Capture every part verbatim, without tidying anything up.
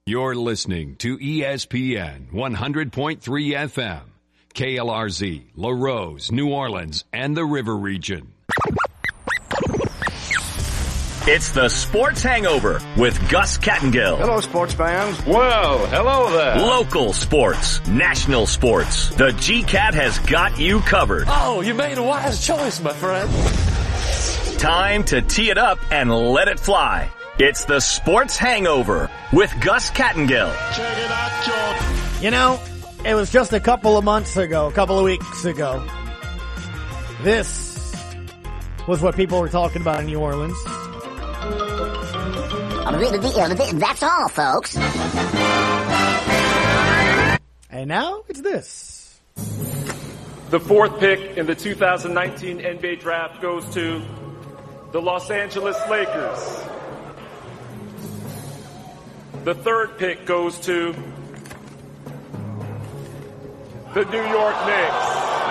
You're listening to E S P N one hundred point three F M, K L R Z, LaRose, New Orleans, and the River Region. It's the Sports Hangover with Gus Kattengill. Hello, sports fans. Well, hello there. Local sports, national sports. The G-Cat has got you covered. Oh, you made a wise choice, my friend. Time to tee it up and let it fly. It's the Sports Hangover with Gus Kattengill. Check it out, George. You know, it was just a couple of months ago, a couple of weeks ago. This was what people were talking about in New Orleans. That's all, folks. And now it's this. The fourth pick in the two thousand nineteen N B A draft goes to the Los Angeles Lakers. The third pick goes to the New York Knicks.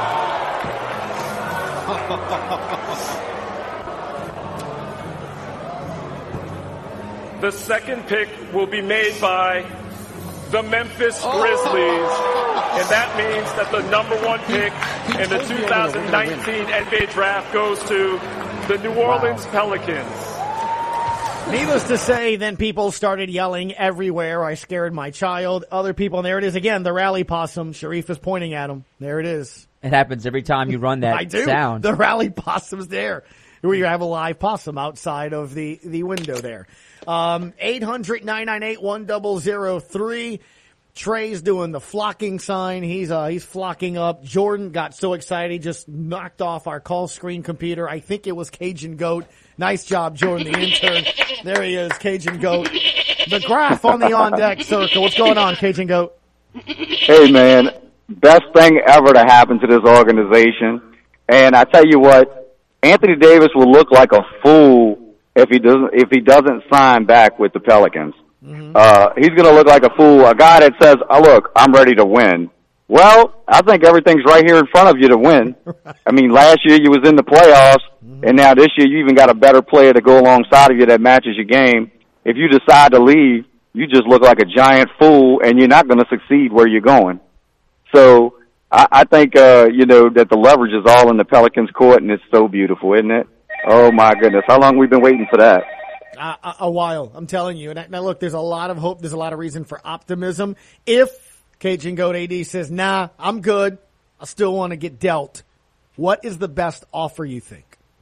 The second pick will be made by the Memphis Grizzlies, and that means that the number one pick in the two thousand nineteen N B A draft goes to the New Orleans Pelicans. Needless to say, then people started yelling everywhere. I scared my child. Other people, and there it is again, the rally possum. Sharif is pointing at him. There it is. It happens every time you run that I do. sound. The rally possum's there. We have a live possum outside of the, the window there. Um, eight hundred, nine nine eight, one zero zero three. Trey's doing the flocking sign. He's, uh, he's flocking up. Jordan got so excited he just knocked off our call screen computer. I think it was Cajun Goat. Nice job, Jordan, the intern. There he is, Cajun Goat. The graph on the on-deck circle. What's going on, Cajun Goat? Hey, man, best thing ever to happen to this organization. And I tell you what, Anthony Davis will look like a fool if he doesn't if he doesn't sign back with the Pelicans. Mm-hmm. Uh, he's going to look like a fool, a guy that says, oh, look, I'm ready to win. Well, I think everything's right here in front of you to win. I mean, last year you was in the playoffs, mm-hmm. and now this year you even got a better player to go alongside of you that matches your game. If you decide to leave, you just look like a giant fool, and you're not going to succeed where you're going. So I, I think, uh, you know, that the leverage is all in the Pelicans' court, and it's so beautiful, isn't it? Oh, my goodness. How long have we been waiting for that? Uh, a while, I'm telling you. And now, look, there's a lot of hope. There's a lot of reason for optimism. If Cajun Goat A D says, nah, I'm good, I still want to get dealt, what is the best offer you think?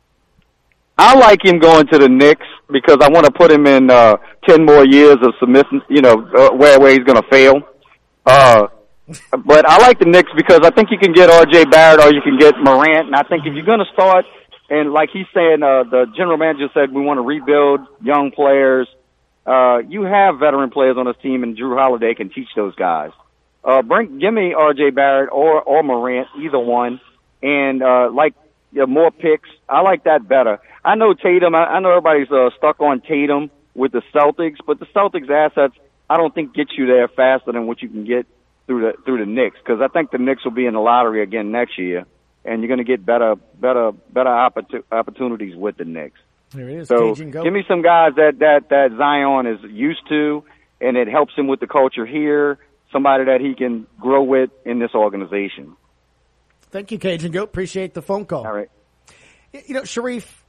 I like him going to the Knicks because I want to put him in uh ten more years of submission, you know, uh, where, where he's going to fail. Uh, but I like the Knicks because I think you can get R J Barrett or you can get Morant. And I think if you're going to start, and like he's saying, uh, the general manager said we want to rebuild young players. Uh, you have veteran players on this team, and Drew Holiday can teach those guys. Uh, bring, give me R J Barrett or, or Morant, either one. And, uh, like, you know, more picks. I like that better. I know Tatum, I, I know everybody's, uh, stuck on Tatum with the Celtics, but the Celtics assets, I don't think get you there faster than what you can get through the, through the Knicks. Cause I think the Knicks will be in the lottery again next year. And you're going to get better, better, better opportun- opportunities with the Knicks. There it is. So Cajun Goat. give me some guys that, that, that Zion is used to, and it helps him with the culture here, somebody that he can grow with in this organization. Thank you, Cajun Goat. Appreciate the phone call. All right. You know, Sharif,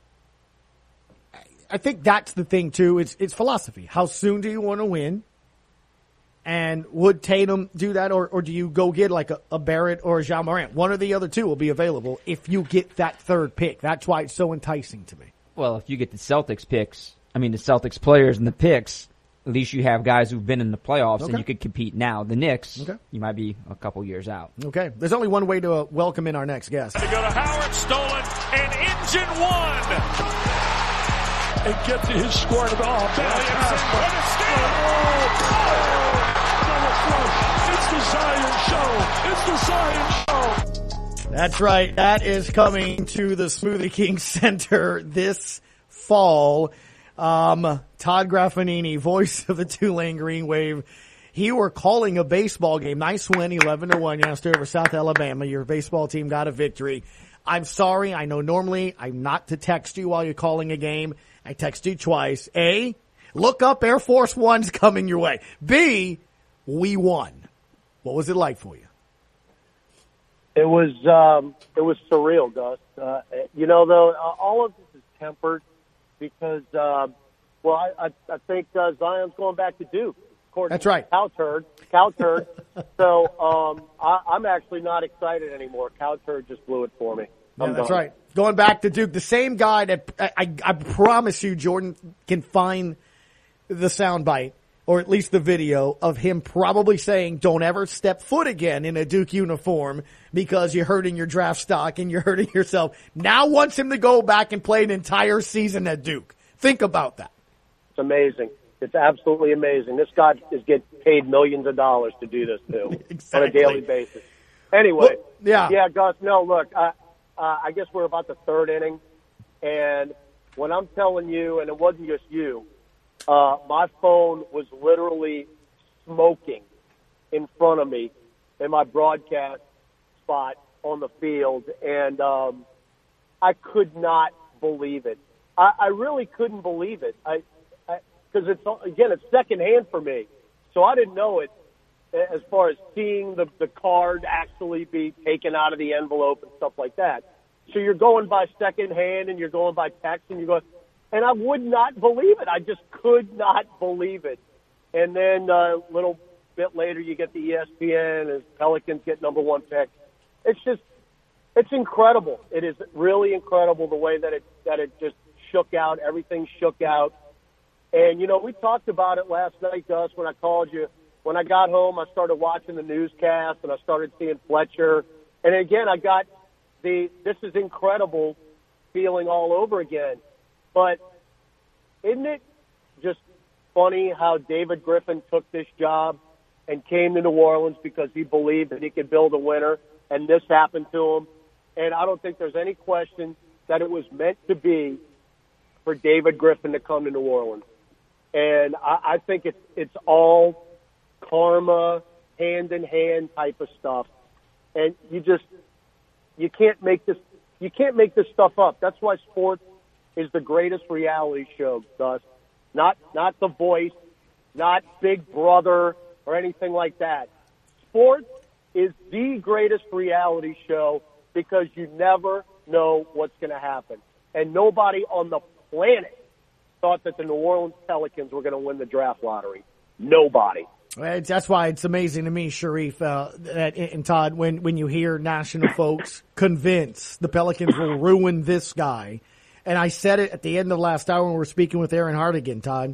I think that's the thing, too. It's, it's philosophy. How soon do you want to win? And would Tatum do that, or, or do you go get like a, a Barrett or a Ja Morant? One or the other two will be available if you get that third pick. That's why it's so enticing to me. Well, if you get the Celtics picks, I mean the Celtics players and the picks, at least you have guys who've been in the playoffs okay. and you could compete now. The Knicks, okay. you might be a couple years out. Okay. There's only one way to uh, welcome in our next guest. To go to Howard, stolen, and engine one. And get to his score to the ball. What a steal! It's the Zion Show. It's the Zion Show. That's right. That is coming to the Smoothie King Center this fall. Um, Todd Graffanini, voice of the Tulane Green Wave. He were calling a baseball game. Nice win, eleven to one yesterday over South Alabama. Your baseball team got a victory. I'm sorry. I know normally I'm not to text you while you're calling a game. I text you twice. A, look up Air Force One's coming your way. B, we won. What was it like for you? It was um, it was surreal, Gus. Uh, you know, though, all of this is tempered because, uh, well, I, I, I think uh, Zion's going back to Duke. That's right. Cow turd. Cow turd. so um, I, I'm actually not excited anymore. Cow turd just blew it for me. Yeah, I'm that's done. right. Going back to Duke, the same guy that I, I, I promise you, Jordan can find the soundbite or at least the video of him probably saying, "Don't ever step foot again in a Duke uniform because you're hurting your draft stock and you're hurting yourself." Now wants him to go back and play an entire season at Duke. Think about that. It's amazing. It's absolutely amazing. This guy is getting paid millions of dollars to do this too exactly. on a daily basis. Anyway, well, yeah, yeah, Gus. No, look, I, uh, I guess we're about the third inning, and when I'm telling you, and it wasn't just you, uh, my phone was literally smoking in front of me in my broadcast spot on the field, and um, I could not believe it. I, I really couldn't believe it. I. Because it's, again, it's secondhand for me. So I didn't know it as far as seeing the, the card actually be taken out of the envelope and stuff like that. So you're going by secondhand and you're going by text and you're going, and I would not believe it. I just could not believe it. And then uh, a little bit later you get the E S P N and Pelicans get number one pick. It's just, it's incredible. It is really incredible the way that it, that it just shook out. Everything shook out. And, you know, we talked about it last night, Gus, when I called you. When I got home, I started watching the newscast, and I started seeing Fletcher. And, again, I got the this is incredible feeling all over again. But isn't it just funny how David Griffin took this job and came to New Orleans because he believed that he could build a winner, and this happened to him? And I don't think there's any question that it was meant to be for David Griffin to come to New Orleans. And I, I think it's it's all karma, hand in hand type of stuff. And you just you can't make this you can't make this stuff up. That's why sports is the greatest reality show, Gus. Not not The Voice, not Big Brother or anything like that. Sports is the greatest reality show because you never know what's going to happen. And nobody on the planet thought that the New Orleans Pelicans were going to win the draft lottery. Nobody. That's why it's amazing to me, Sharif, uh, that, and Todd, when, when you hear national folks convinced the Pelicans will ruin this guy. And I said it at the end of last hour when we were speaking with Aaron Hardigan, Todd.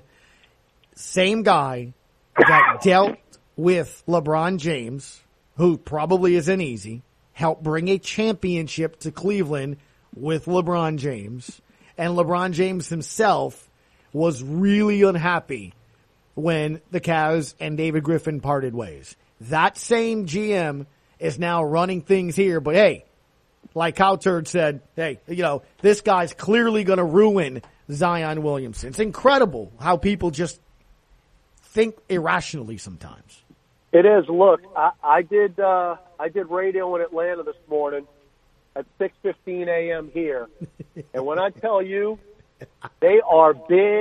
Same guy that dealt with LeBron James, who probably isn't easy, helped bring a championship to Cleveland with LeBron James. And LeBron James himself was really unhappy when the Cavs and David Griffin parted ways. That same G M is now running things here, but hey, like Cowturd said, hey, you know, this guy's clearly going to ruin Zion Williamson. It's incredible how people just think irrationally sometimes. It is. Look, I, I did uh, I did radio in Atlanta this morning at six fifteen a.m. here, and when I tell you, they are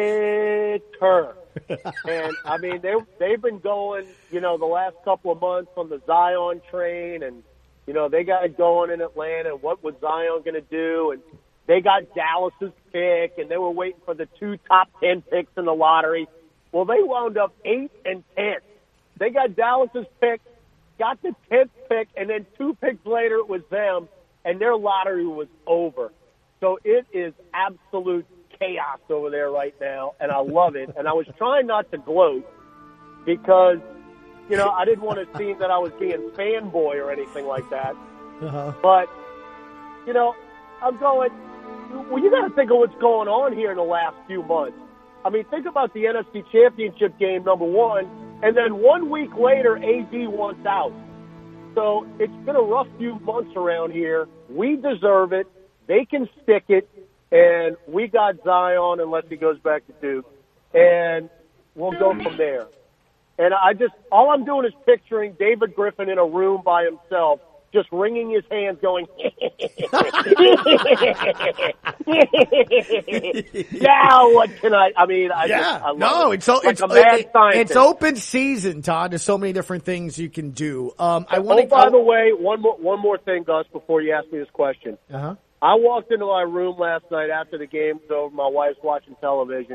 bitter. And, I mean, they, they've been going, you know, the last couple of months on the Zion train, and, you know, they got it going in Atlanta, and what was Zion going to do? And they got Dallas's pick, and they were waiting for the two top ten picks in the lottery. Well, they wound up eight and ten. They got Dallas's pick, got the tenth pick, and then two picks later it was them, and their lottery was over. So it is absolute chaos over there right now, and I love it. And I was trying not to gloat because, you know, I didn't want to seem that I was being fanboy or anything like that. Uh-huh. But, you know, I'm going, well, you got to think of what's going on here in the last few months. I mean, think about the N F C Championship game, number one, and then one week later, A D wants out. So it's been a rough few months around here. We deserve it. They can stick it. And we got Zion unless he goes back to Duke. And we'll go from there. And I just, all I'm doing is picturing David Griffin in a room by himself, just wringing his hands going, Now what can I? I mean, I yeah, just, I love no, it. it's so like it's a mad it, scientist. it's open season, Todd. There's so many different things you can do. Um, I want Oh, to. by the way, one more one more thing, Gus, before you ask me this question. Uh huh. I walked into my room last night after the game was over. My wife's watching television,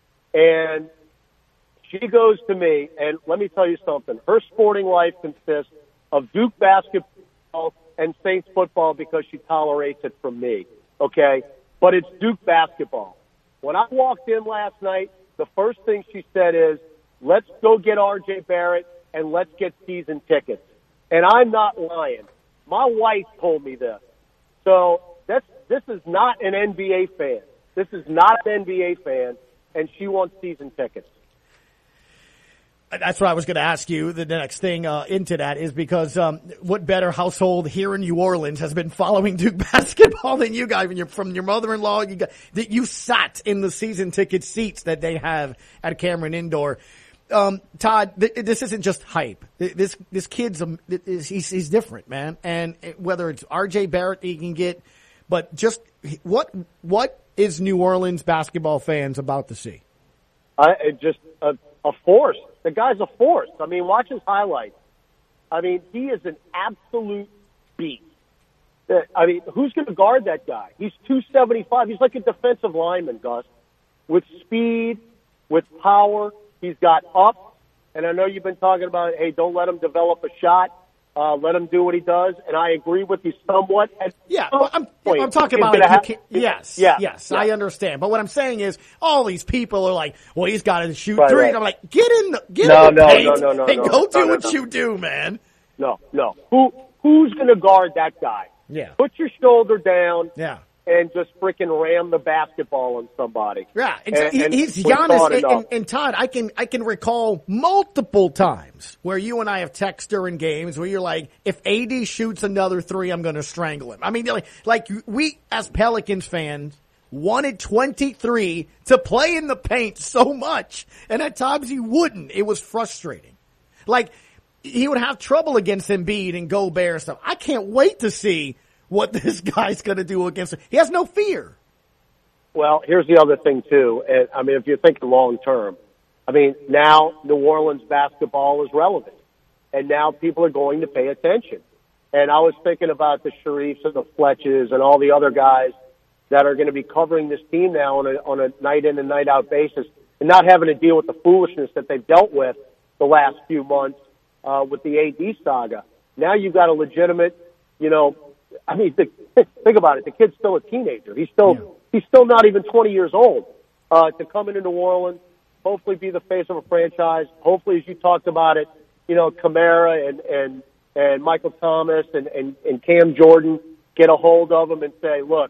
and she goes to me, and let me tell you something. Her sporting life consists of Duke basketball and Saints football because she tolerates it from me, okay? But it's Duke basketball. When I walked in last night, the first thing she said is, let's go get R J Barrett and let's get season tickets. And I'm not lying. My wife told me this. So that's, this is not an N B A fan. This is not an N B A fan, and she wants season tickets. That's what I was going to ask you. The next thing uh, into that is because um, what better household here in New Orleans has been following Duke basketball than you guys? When you're from your mother-in-law, you got that you sat in the season ticket seats that they have at Cameron Indoor. Um, Todd, th- this isn't just hype. This this kid's um, he's, he's different, man. And whether it's R J Barrett he can get, but just what what is New Orleans basketball fans about to see? I it just a, a force. The guy's a force. I mean, watch his highlights. I mean, he is an absolute beast. I mean, who's going to guard that guy? He's two seventy-five. He's like a defensive lineman, Gus, with speed, with power. He's got up. And I know you've been talking about, hey, don't let him develop a shot. Uh, let him do what he does. And I agree with you somewhat. At yeah, well, I'm, point, I'm talking about, have, you yes, yeah, yes, yeah. I understand. But what I'm saying is all these people are like, well, he's got to shoot right, three. right. And I'm like, get in the, get no, in the no, paint no, no, no, and no, go no, do no, what no. you do, man. No, no. Who Who's going to guard that guy? Yeah. Put your shoulder down. Yeah. And just freaking ram the basketball on somebody. Yeah, and, and, and he's we're Giannis and, enough. and, and Todd. I can I can recall multiple times where you and I have texted during games where you're like, if A D shoots another three, I'm going to strangle him. I mean, like, like we as Pelicans fans wanted twenty-three to play in the paint so much, and at times he wouldn't. It was frustrating. Like he would have trouble against Embiid and Gobert and stuff. I can't wait to see what this guy's going to do against him. He has no fear. Well, here's the other thing, too. And, I mean, if you're thinking long term, I mean, now New Orleans basketball is relevant. And now people are going to pay attention. And I was thinking about the Sharifs and the Fletches and all the other guys that are going to be covering this team now on a, on a night in and night out basis and not having to deal with the foolishness that they've dealt with the last few months uh, with the A D saga. Now you've got a legitimate, you know, I mean, the, think about it. The kid's still a teenager. He's still yeah. he's still not even twenty years old. Uh, to come into New Orleans, hopefully be the face of a franchise. Hopefully, as you talked about it, you know, Kamara and and and Michael Thomas and and, and Cam Jordan get a hold of him and say, look,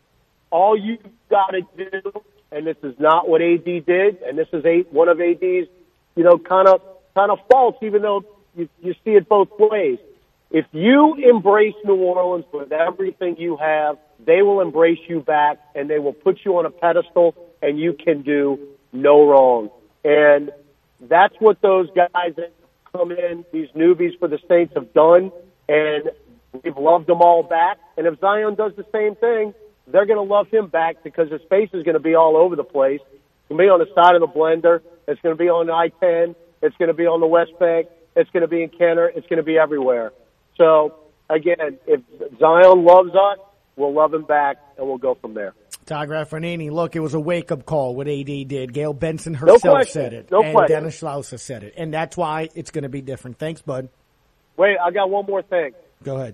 all you got to do, and this is not what A D did, and this is a, one of A D's, you know, kind of kind of faults, even though you, you see it both ways. If you embrace New Orleans with everything you have, they will embrace you back, and they will put you on a pedestal, and you can do no wrong. And that's what those guys that come in, these newbies for the Saints, have done, and we've loved them all back. And if Zion does the same thing, they're going to love him back because his face is going to be all over the place. It's going to be on the side of the blender. It's going to be on I ten. It's going to be on the West Bank. It's going to be in Kenner. It's going to be everywhere. So, again, if Zion loves us, we'll love him back, and we'll go from there. Todd Raffanini, look, it was a wake-up call what A D did. Gail Benson herself no said it, no and question. Dennis Schlauser said it, and that's why it's going to be different. Thanks, bud. Wait, I got one more thing. Go ahead.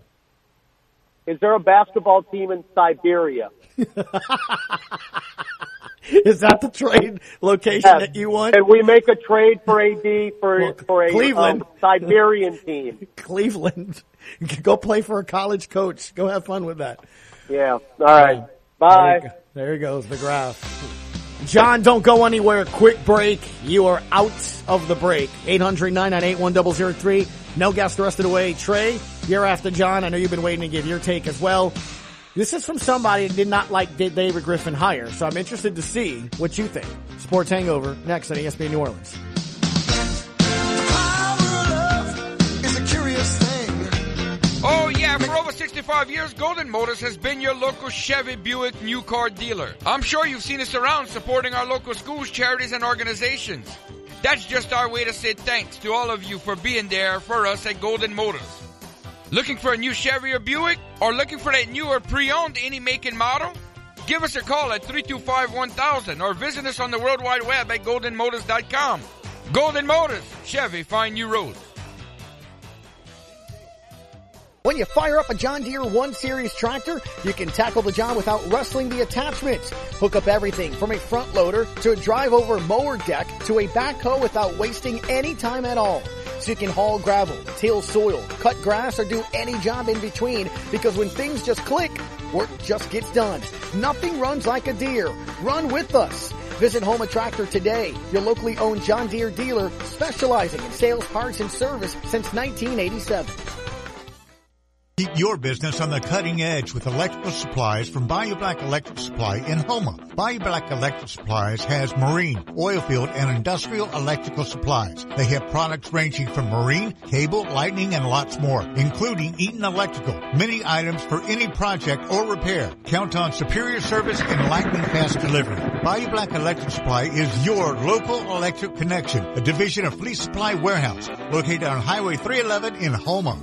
Is there a basketball team in Siberia? Is that the trade location yes. that you want? And we make a trade for A D for, well, for a Cleveland. Um, Siberian team. Cleveland. Go play for a college coach. Go have fun with that. Yeah. All right. Yeah. Bye. There, there he goes, the graph. John, don't go anywhere. Quick break. You are out of the break. eight hundred, nine nine eight, one zero zero three. No guest the rest of the way. Trey, you're after John. I know you've been waiting to give your take as well. This is from somebody that did not like David Griffin hire, so I'm interested to see what you think. Sports Hangover, next on E S P N New Orleans. Oh, yeah, for over sixty twenty-five years, Golden Motors has been your local Chevy Buick new car dealer. I'm sure you've seen us around supporting our local schools, charities, and organizations. That's just our way to say thanks to all of you for being there for us at Golden Motors. Looking for a new Chevy or Buick? Or looking for that new or pre-owned any make and model? Give us a call at three two five, one thousand or visit us on the World Wide Web at golden motors dot com. Golden Motors, Chevy, find new roads. When you fire up a John Deere one series tractor, you can tackle the job without rustling the attachments. Hook up everything from a front loader to a drive-over mower deck to a backhoe without wasting any time at all. So you can haul gravel, till soil, cut grass, or do any job in between, because when things just click, work just gets done. Nothing runs like a Deere. Run with us. Visit Homa Tractor today, your locally owned John Deere dealer specializing in sales, parts, and service since nineteen eighty-seven. Keep your business on the cutting edge with electrical supplies from Bayou Black Electric Supply in Homa. Bayou Black Electric Supplies has marine, oil field, and industrial electrical supplies. They have products ranging from marine, cable, lightning, and lots more, including Eaton Electrical. Many items for any project or repair. Count on superior service and lightning fast delivery. Bayou Black Electric Supply is your local electric connection, a division of Fleet Supply Warehouse, located on Highway three eleven in Homa.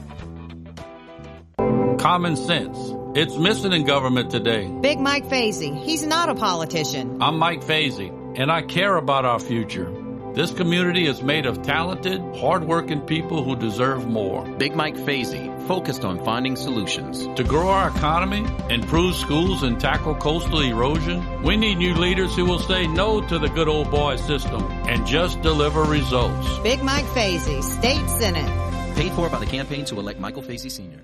Common sense. It's missing in government today. Big Mike Fazy. He's not a politician. I'm Mike Fazy, and I care about our future. This community is made of talented, hardworking people who deserve more. Big Mike Fazy, focused on finding solutions. To grow our economy, improve schools, and tackle coastal erosion, we need new leaders who will say no to the good old boy system and just deliver results. Big Mike Fazy, State Senate. Paid for by the campaign to elect Michael Fazy Senior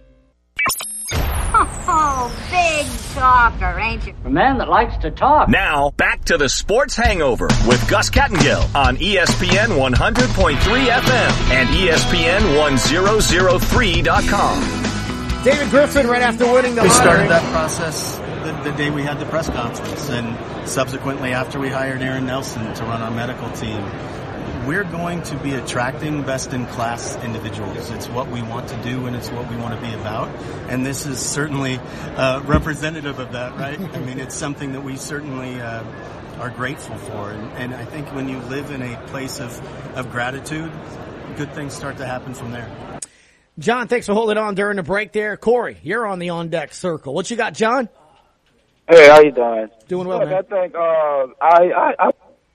Oh, big talker, ain't you? A man that likes to talk. Now, back to the Sports Hangover with Gus Kattengill on E S P N one hundred point three F M and E S P N ten oh three dot com. David Griffin, right after winning the We lottery. started that process the, the day we had the press conference, and subsequently after we hired Aaron Nelson to run our medical team. We're going to be attracting best-in-class individuals. It's what we want to do, and it's what we want to be about. And this is certainly uh, representative of that, right? I mean, it's something that we certainly uh, are grateful for. And, and I think when you live in a place of, of gratitude, good things start to happen from there. John, thanks for holding on during the break there. Corey, you're on the on-deck circle. What you got, John? Hey, how you doing? Doing well, Look, man. I think, uh, I, I, I,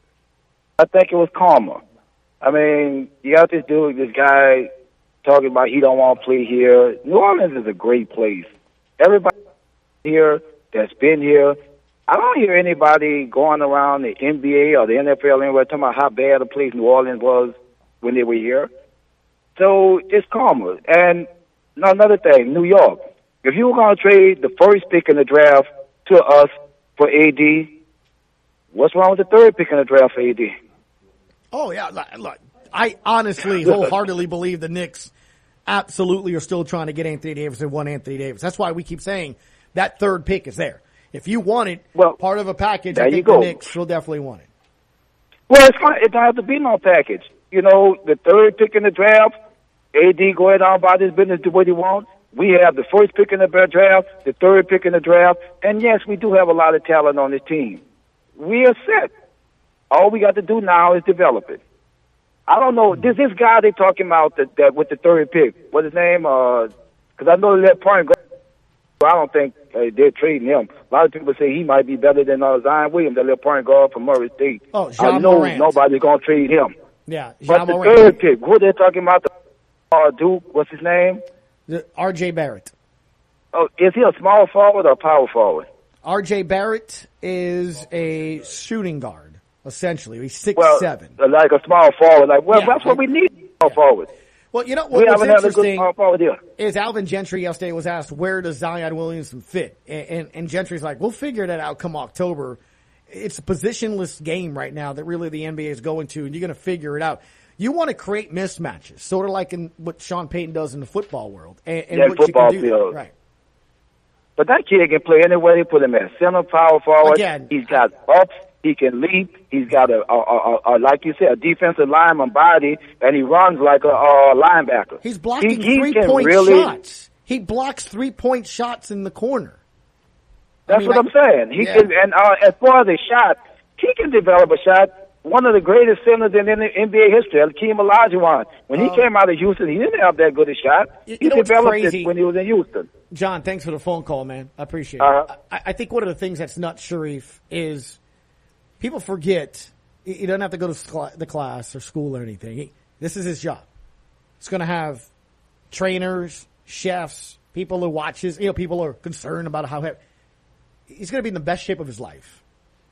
I think it was karma. I mean, you got this dude, this guy talking about he don't want to play here. New Orleans is a great place. Everybody here that's been here, I don't hear anybody going around the N B A or the N F L anywhere talking about how bad a place New Orleans was when they were here. So it's karma. And another thing, New York. If you were going to trade the first pick in the draft to us for A D, what's wrong with the third pick in the draft for A D? Oh, yeah. Look, I honestly wholeheartedly believe the Knicks absolutely are still trying to get Anthony Davis and want Anthony Davis. That's why we keep saying that third pick is there. If you want it, well, part of a package, I think the Knicks will definitely want it. Well, it's fine. It don't have to be no package. You know, the third pick in the draft, A D go ahead on about his business, do what he wants. We have the first pick in the draft, the third pick in the draft, and yes, we do have a lot of talent on this team. We are set. All we got to do now is develop it. I don't know. This this guy they talking about that, that with the third pick. What's his name? Because uh, I know that point guard. I don't think uh, they're trading him. A lot of people say he might be better than uh, Zion Williams, that little point guard from Murray State. Oh, I know Morant. Nobody's gonna trade him. Yeah, but the Morant. third pick, who they talking about? The uh, Duke. What's his name? The R J Barrett. Oh, is he a small forward or a power forward? R J Barrett is a shooting guard. Essentially, he's six well, seven, like a small forward. Like, well, yeah, that's what we need. Small yeah. forward. Well, you know we what, what's interesting good is Alvin Gentry yesterday was asked where does Zion Williamson fit, and, and, and Gentry's like, we'll figure that out come October. It's a positionless game right now that really the N B A is going to, and you're going to figure it out. You want to create mismatches, sort of like in what Sean Payton does in the football world, and, and yeah, what football you can do, field. right? But that kid can play anywhere. They put him at center, power forward. Again, he's got ups. He can leap. He's got a, a, a, a, like you said, a defensive lineman body, and he runs like a, a linebacker. He's blocking he, he three-point really, shots. He blocks three-point shots in the corner. That's I mean, what I, I'm saying. He yeah. can, and uh, as far as a shot, he can develop a shot. One of the greatest centers in N B A history, Hakeem Olajuwon. When he um, came out of Houston, he didn't have that good a shot. You he know what's developed crazy? it when he was in Houston. John, thanks for the phone call, man. I appreciate Uh-huh. it. I, I think one of the things that's nuts, Sharif, is people forget he he doesn't have to go to cl- the class or school or anything. He, this is his job. He's going to have trainers, chefs, people who watch his, you know, people are concerned about how he, he's going to be in the best shape of his life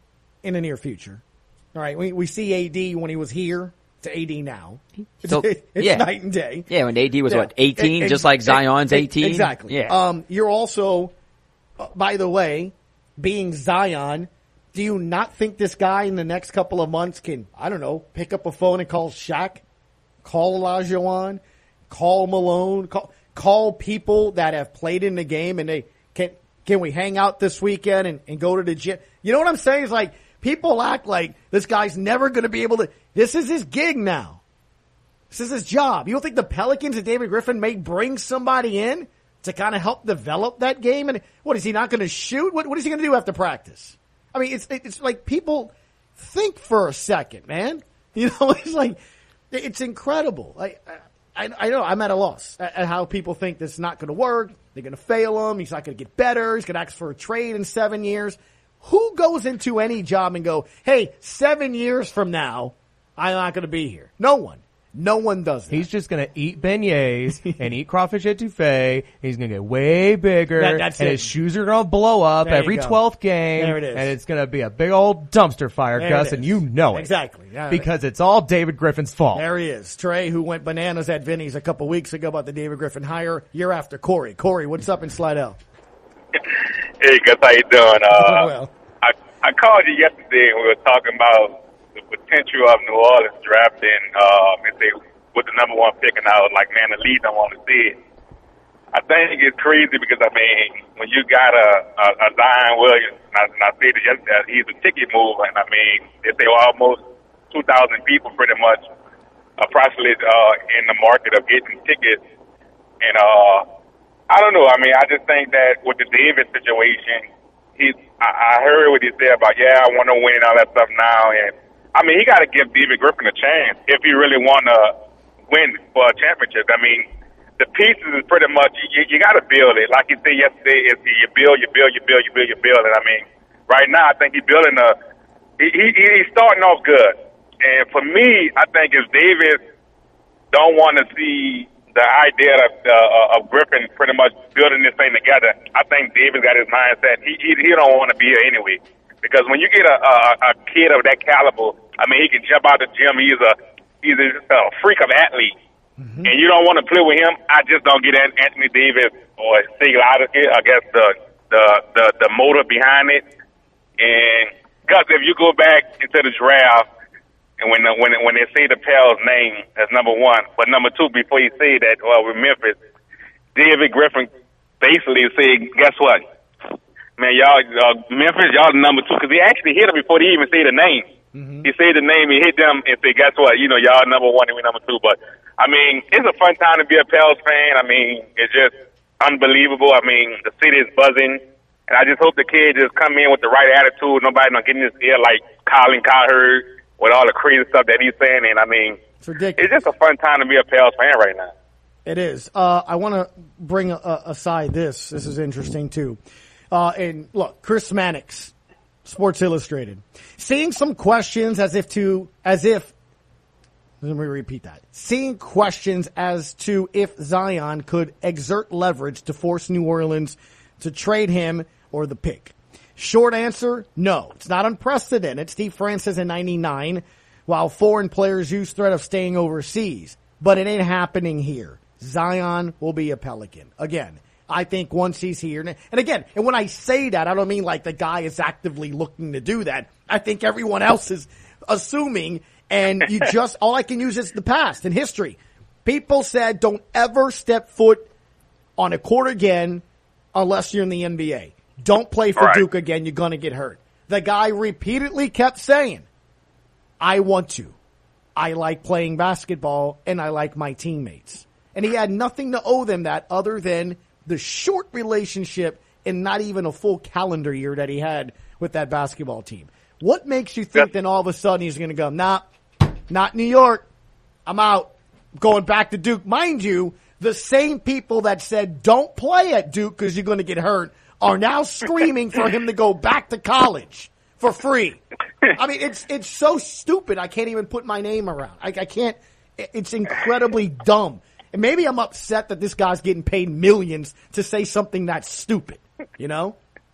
in the near future. All right, we, we see A D when he was here to A D now. It's, So, it's yeah. night and day. Yeah, when A D was Yeah. what, eighteen, Ex- just like Zion's ex- eighteen? Exactly. Yeah. Um, you're also, uh, by the way, being Zion, do you not think this guy in the next couple of months can, I don't know, pick up a phone and call Shaq, call Olajuwon, call Malone, call, call people that have played in the game and they can, can we hang out this weekend and, and go to the gym? You know what I'm saying? It's like, people act like this guy's never going to be able to. This is his gig now. This is his job. You don't think the Pelicans and David Griffin may bring somebody in to kind of help develop that game? And what, is he not going to shoot? What, what is he going to do after practice? I mean, it's it's like people think for a second, man. You know, it's like it's incredible. I I, I know I'm at a loss at, at how people think this is not going to work. They're going to fail him. He's not going to get better. He's going to ask for a trade in seven years. Who goes into any job and go, hey, seven years from now, I'm not going to be here? No one. No one does that. He's just going to eat beignets and eat crawfish etouffee. He's going to get way bigger. That- that's and it. his shoes are going to blow up There you every go. twelfth game. There it is. And it's going to be a big old dumpster fire, There Gus, it and is. you know it. Exactly. Yeah. Because it's all David Griffin's fault. There he is. Trey, who went bananas at Vinny's a couple weeks ago about the David Griffin hire. You're after Corey. Corey, what's up in Slidell? Hey, Gus, how you doing? Uh, well. I I called you yesterday and we were talking about the potential of New Orleans drafting, um, if they with the number one pick, and I was like, man, the league don't want to see it. I think it's crazy because, I mean, when you got a, a, a Zion Williams, and I, and I said it yesterday, he's a ticket mover, and I mean, if they were almost two thousand people pretty much approximately uh, in the market of getting tickets, and uh, I don't know, I mean, I just think that with the David situation, he, I, I heard what he said about, yeah, I want to win and all that stuff now, and I mean, he got to give David Griffin a chance if he really want to win for a championship. I mean, the pieces is pretty much, you, you got to build it. Like you said yesterday, is you build, you build, you build, you build, you build. And I mean, right now, I think he's building a, he, he, he's starting off good. And for me, I think if David don't want to see the idea of, uh, of Griffin pretty much building this thing together, I think David got his mindset. He, he, he don't want to be here anyway. Because when you get a, a, a kid of that caliber, I mean, he can jump out the gym. He's a, he's a, a freak of athlete. Mm-hmm. And you don't want to play with him. I just don't get Anthony Davis or Steve Lauder, I guess, the, the, the, the motor behind it. And, Gus, if you go back into the draft, and when the, when when they say the Pels name as number one, but number two, before you say that, well, with Memphis, David Griffin basically said, guess what? Man, y'all, uh, Memphis, y'all the number two, because he actually hit him before he even said the name. Mm-hmm. He said the name, he hit them, and said, guess what? You know, y'all number one and we number two. But, I mean, it's a fun time to be a Pels fan. I mean, it's just unbelievable. I mean, the city is buzzing. And I just hope the kid just come in with the right attitude. Nobody not getting his ear like Colin Cowherd with all the crazy stuff that he's saying. And, I mean, it's ridiculous. It's just a fun time to be a Pels fan right now. It is. Uh, I want to bring a, aside this. This is interesting, too. Uh, and look, Chris Mannix, Sports Illustrated, seeing some questions as if to, as if, let me repeat that, seeing questions as to if Zion could exert leverage to force New Orleans to trade him or the pick. Short answer, no. It's not unprecedented. Steve Francis in ninety-nine, while foreign players use threat of staying overseas. But it ain't happening here. Zion will be a Pelican. Again, I think once he's here, and again, and when I say that, I don't mean like the guy is actively looking to do that. I think everyone else is assuming, and you just, all I can use is the past and history. People said don't ever step foot on a court again unless you're in the N B A. Don't play for right. Duke again, you're going to get hurt. The guy repeatedly kept saying, I want to. I like playing basketball, and I like my teammates. And he had nothing to owe them that other than the short relationship in not even a full calendar year that he had with that basketball team. What makes you think then all of a sudden he's going to go, nah, not New York. I'm out. Going back to Duke. Mind you, the same people that said don't play at Duke because you're going to get hurt are now screaming for him to go back to college for free. I mean, it's it's so stupid I can't even put my name around. I, I can't. It's incredibly dumb. And maybe I'm upset that this guy's getting paid millions to say something that's stupid, you know?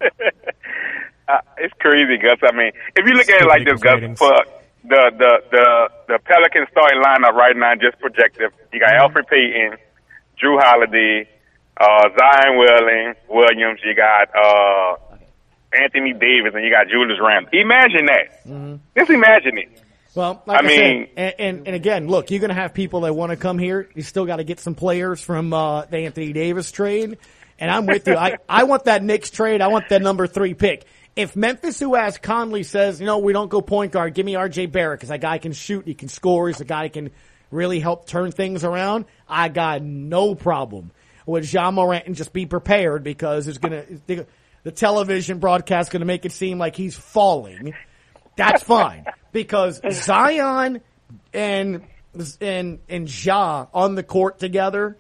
Uh, it's crazy, Gus. I mean, if you look at it like this, Gus, for the the the the Pelicans starting lineup right now, just projected. You got Alfred Payton, Drew Holiday, uh, Zion Williams, Williams. You got uh, Anthony Davis, and you got Julius Randle. Imagine that. Mm-hmm. Just imagine it. Well, like I, I mean, mean, and, and, and again, look, you're going to have people that want to come here. You still got to get some players from uh, the Anthony Davis trade. And I'm with you. I, I want that Knicks trade. I want that number three pick. If Memphis, who has Conley, says, you know, we don't go point guard, give me R J Barrett because that guy can shoot, he can score, he's a guy who can really help turn things around, I got no problem with Ja Morant, and just be prepared because it's going to – the television broadcast is going to make it seem like he's falling. That's fine because Zion and and and Ja on the court together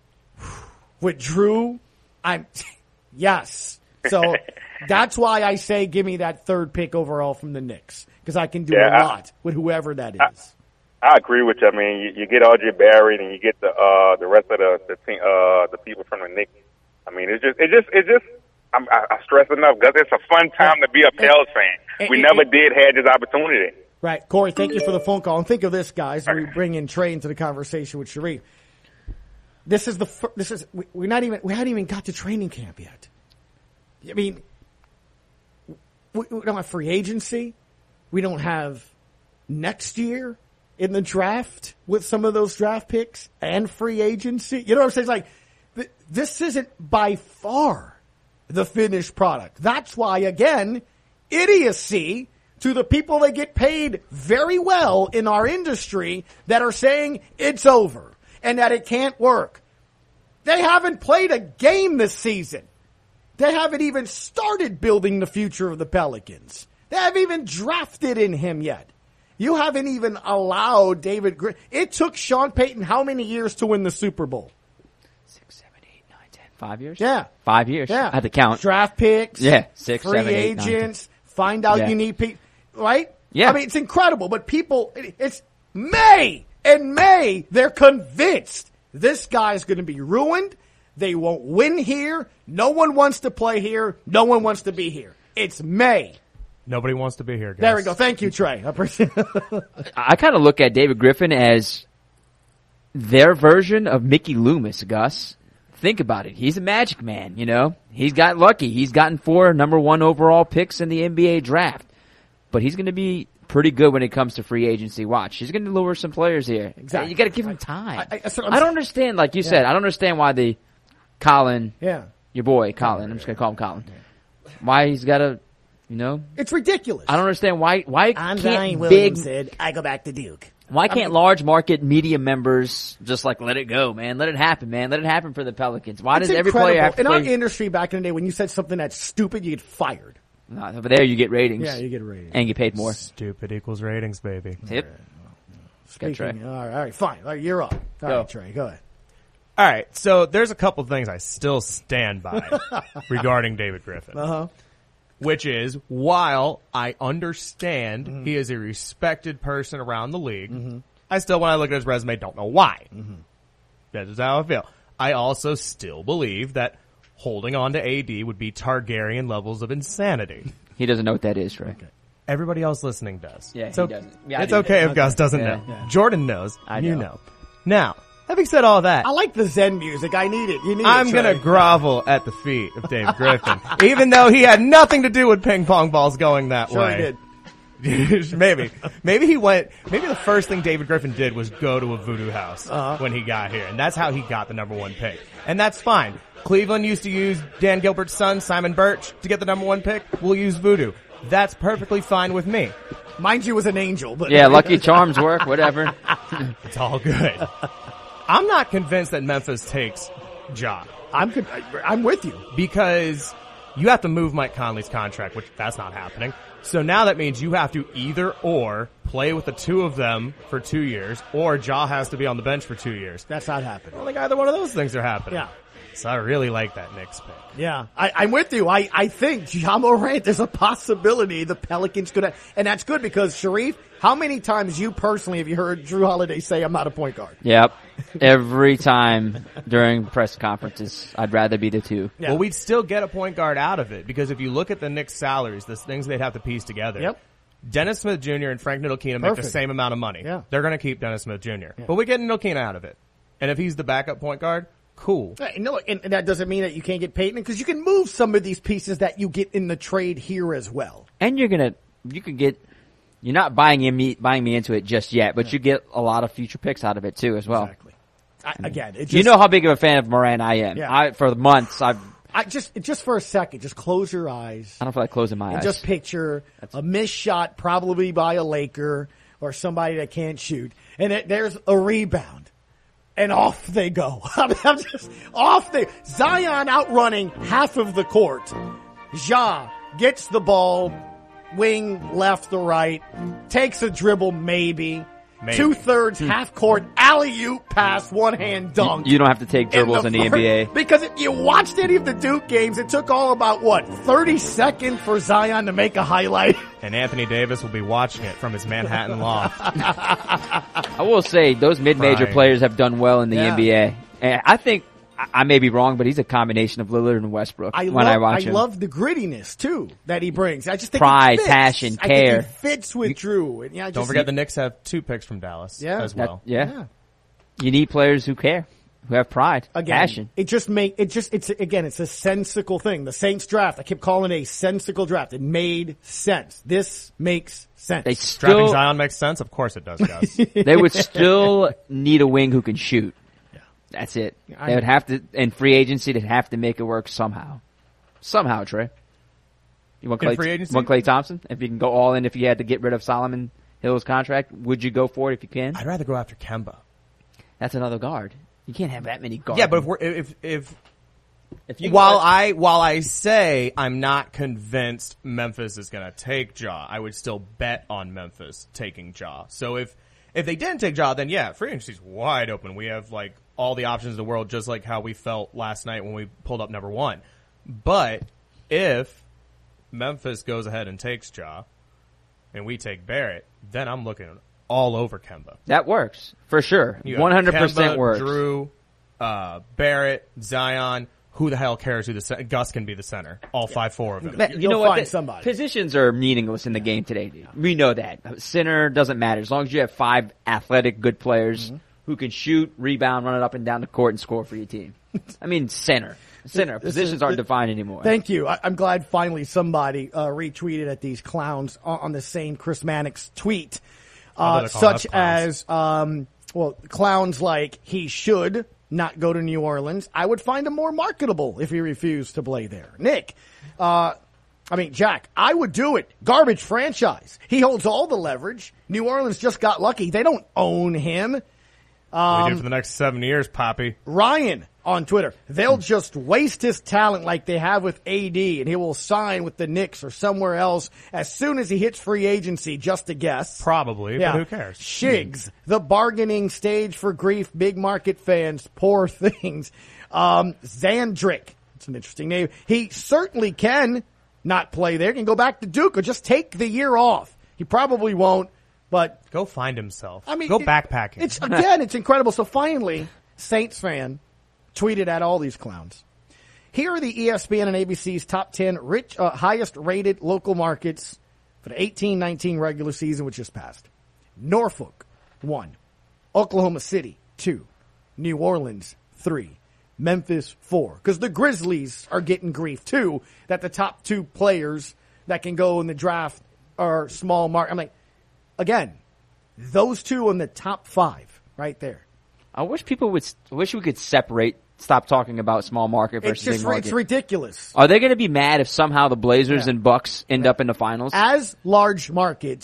with Drew, I'm – yes. So – that's why I say give me that third pick overall from the Knicks, because I can do yeah, a lot I, with whoever that is. I, I agree with you. I mean, you, you get R J Barrett and you get the uh, the rest of the the, team, uh, the people from the Knicks. I mean, it's just it just it just I'm, I, I stress enough because it's a fun time to be a Pels fan. We never did have this opportunity. Right, Corey. Thank you for the phone call. And think of this, guys. We bring in Trey into the conversation with Sharif. This is the fir- this is we, we're not even we haven't even got to training camp yet. I mean. We don't have free agency. We don't have next year in the draft with some of those draft picks and free agency. You know what I'm saying? It's like, th- this isn't by far the finished product. That's why, again, idiocy to the people that get paid very well in our industry that are saying it's over and that it can't work. They haven't played a game this season. They haven't even started building the future of the Pelicans. They haven't even drafted in him yet. You haven't even allowed David Griffin. It took Sean Payton how many years to win the Super Bowl? Six, seven, eight, nine, ten. Five years? Yeah. Five years. Yeah. I had to count. Draft picks. Yeah. Six, free seven, eight, agents. nine, find out yeah. you need people. Right? Yeah. I mean, it's incredible. But people, it's May. And May, they're convinced this guy's going to be ruined. They won't win here. No one wants to play here. No one wants to be here. It's May. Nobody wants to be here, guys. There we go. Thank you, Trey. I appreciate I kind of look at David Griffin as their version of Mickey Loomis, Gus. Think about it. He's a magic man, you know. He's got lucky. He's gotten four number one overall picks in the N B A draft. But he's going to be pretty good when it comes to free agency. Watch. He's going to lure some players here. Exactly. You got to give him time. I, I, I, I don't understand, like you yeah. said, I don't understand why the Colin, yeah, your boy Colin, I'm just going to call him Colin, why he's got to, you know. It's ridiculous. I don't understand why, why I'm can't Zion big, Williams said, I go back to Duke. Why can't I mean, large market media members just like let it go, man? Let it happen, man. Let it happen for the Pelicans. Why does every player have to In play? our industry back in the day, when you said something that's stupid, you get fired. No, over there you get ratings. Yeah, you get ratings. And you get paid more. Stupid equals ratings, baby. Tip. Speaking, all right, all right, fine. All right, you're up. All go. right, Trey, go ahead. All right, so there's a couple things I still stand by regarding David Griffin. Uh-huh. Which is, while I understand mm-hmm. he is a respected person around the league, mm-hmm. I still, when I look at his resume, don't know why. Mm-hmm. That is how I feel. I also still believe that holding on to A D would be Targaryen levels of insanity. He doesn't know what that is, right? Okay. Everybody else listening does. Yeah, it's he okay. doesn't. Yeah, it's okay if okay. Gus doesn't yeah, know. yeah. Jordan knows. I you know. know. Now, having said all that, I like the Zen music. I need it. You need I'm it, going to Trey. grovel at the feet of David Griffin, even though he had nothing to do with ping pong balls going that sure way. He did. maybe. Maybe he went, maybe the first thing David Griffin did was go to a voodoo house uh-huh. when he got here. And that's how he got the number one pick. And that's fine. Cleveland used to use Dan Gilbert's son, Simon Birch, to get the number one pick. We'll use voodoo. That's perfectly fine with me. Mind you, was an angel, but yeah, Lucky Charms work, whatever. It's all good. I'm not convinced that Memphis takes Ja. I'm I'm with you. Because you have to move Mike Conley's contract, which that's not happening. So now that means you have to either or play with the two of them for two years, or Ja has to be on the bench for two years. That's not happening. I don't think either one of those things are happening. Yeah. So I really like that Knicks pick. Yeah, I, I'm with you. I, I think Ja Morant, there's a possibility the Pelicans could have, and that's good because Sharif, how many times you personally have you heard Drew Holiday say, I'm not a point guard? Yep. Every time during press conferences, I'd rather be the two. Yeah. Well, we'd still get a point guard out of it because if you look at the Knicks' salaries, the things they'd have to piece together. Yep. Dennis Smith Junior and Frank Ntilikina make the same amount of money. Yeah. They're going to keep Dennis Smith Junior Yeah. But we get Ntilikina out of it. And if he's the backup point guard, cool. Hey, no, and that doesn't mean that you can't get Payton because you can move some of these pieces that you get in the trade here as well. And you're gonna, you could get, you're not buying me, buying me into it just yet, but yeah. you get a lot of future picks out of it too as well. Exactly. I, again, it just, you know how big of a fan of Morant I am. Yeah. I, for months, I've. I just, just for a second, just close your eyes. I don't feel like closing my and eyes. Just picture That's... a missed shot probably by a Laker or somebody that can't shoot. And it, there's a rebound. And off they go. I'm just off they. Zion outrunning half of the court. Ja gets the ball, wing left or right, takes a dribble maybe. Maybe. Two thirds, half court, alley-oop pass, one hand dunk. You, you don't have to take dribbles in the, in the N B A. Because if you watched any of the Duke games, it took all about, what, thirty seconds for Zion to make a highlight. And Anthony Davis will be watching it from his Manhattan loft. I will say, those mid-major Brian. players have done well in the Yeah. N B A. And I think, I may be wrong, but he's a combination of Lillard and Westbrook I when love, I watch I him. love the grittiness, too, that he brings. I just think Pride, he fits. passion, I care. think he fits with Drew. And yeah, I Don't just, forget the Knicks have two picks from Dallas Yeah. as well. That, yeah. Yeah. You need players who care, who have pride, Again, passion. it just make it just it's again it's a sensical thing. The Saints draft, I kept calling it a sensical draft. It made sense. This makes sense. They Drafting still, Zion makes sense? Of course it does, Gus. they would still need a wing who can shoot. That's it. I They would know. have to, in free agency, they'd have to make it work somehow. Somehow, Trey. You want In Clay, free agency? want Klay Thompson? If you can go all in, if you had to get rid of Solomon Hill's contract, would you go for it if you can? I'd rather go after Kemba. That's another guard. You can't have that many guards. Yeah, but if we're, if, if, if you while I, while I say I'm not convinced Memphis is gonna take Ja, I would still bet on Memphis taking Ja. So if, if they didn't take Ja, then yeah, free agency's wide open. We have like all the options in the world, just like how we felt last night when we pulled up number one. But if Memphis goes ahead and takes Ja, and we take Barrett, then I'm looking all over Kemba. That works. For sure. You have one hundred percent Kemba, works. Drew, uh, Barrett, Zion. Who the hell cares who the center? Gus can be the center. All five, four of them. Man, you You'll know what? find The- somebody. Positions are meaningless in the game today, dude. We know that. Center doesn't matter. As long as you have five athletic, good players Mm-hmm. who can shoot, rebound, run it up and down the court, and score for your team. I mean, center. Center. This Positions is- aren't defined anymore. Thank you. I, I'm glad finally somebody uh, retweeted at these clowns on, on the same Chris Mannix tweet, Oh, uh, they're calling us such clowns. as um, well, clowns like he should not go to New Orleans. I would find him more marketable if he refused to play there. Nick, uh, I mean Jack, I would do it. Garbage franchise. He holds all the leverage. New Orleans just got lucky. They don't own him. Um, we do for the next seven years, Poppy. Ryan on Twitter, they'll just waste his talent like they have with A D, and he will sign with the Knicks or somewhere else as soon as he hits free agency, just a guess. Probably, Yeah. but who cares? Shigs, the bargaining stage for grief, big market fans, poor things. Um, Zandrick, it's an interesting name. He certainly can not play there. He can go back to Duke or just take the year off. He probably won't, but Go find himself. I mean, go it- backpacking. It's again, it's incredible. So finally, Saints fan tweeted at all these clowns. Here are the E S P N and A B C's top ten rich, uh, highest rated local markets for the eighteen nineteen regular season, which just passed. Norfolk, one. Oklahoma City, two. New Orleans, three. Memphis, four. Because the Grizzlies are getting grief too, that the top two players that can go in the draft are small mark. I'm like, again, those two in the top five right there. I wish people would, I wish we could separate, stop talking about small market versus It's just big market. it's ridiculous. Are they going to be mad if somehow the Blazers Yeah. and Bucks end up in the finals? As large markets,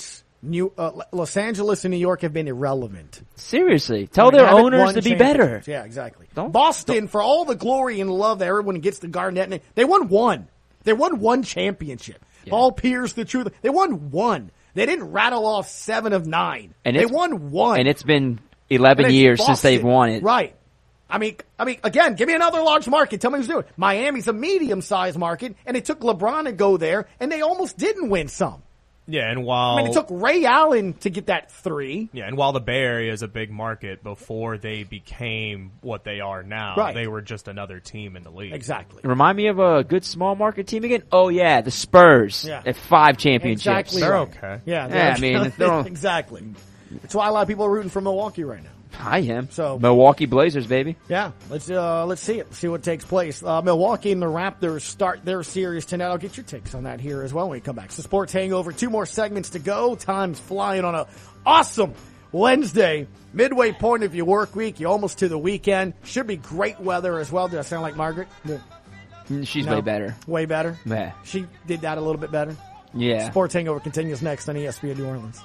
New uh, Los Angeles and New York have been irrelevant. Seriously, tell I mean, their haven't owners won to be better. championships. Yeah, exactly. Don't- Boston, don't- for all the glory and love that everyone gets to Garnett, and they won one. They won one championship. Paul Pierce, the truth. They won one. They didn't rattle off seven of nine. And they it's- won one. And it's been eleven And it's years since Boston. they've won it. Right. I mean, I mean, again, give me another large market. Tell me who's doing it. Miami's a medium-sized market, and it took LeBron to go there, and they almost didn't win some. Yeah, and while I mean, it took Ray Allen to get that three. Yeah, and while the Bay Area is a big market, before they became what they are now, Right. they were just another team in the league. Exactly. Remind me of a good small market team again. Oh yeah, the Spurs Yeah. at five championships. Exactly. They're right. okay. Yeah, Yeah, I mean, they're all- exactly. That's why a lot of people are rooting for Milwaukee right now. I am. So- Milwaukee Blazers, baby. Yeah, let's uh, let's see it. See what takes place. Uh, Milwaukee and the Raptors start their series tonight. I'll get your takes on that here as well when we come back. So Sports Hangover, two more segments to go. Time's flying on a awesome Wednesday, midway point of your work week. You're almost to the weekend. Should be great weather as well. Did I sound like Margaret? Yeah. She's No? way better. Way better? Yeah. She did that a little bit better. Yeah. Sports Hangover continues next on E S P N New Orleans.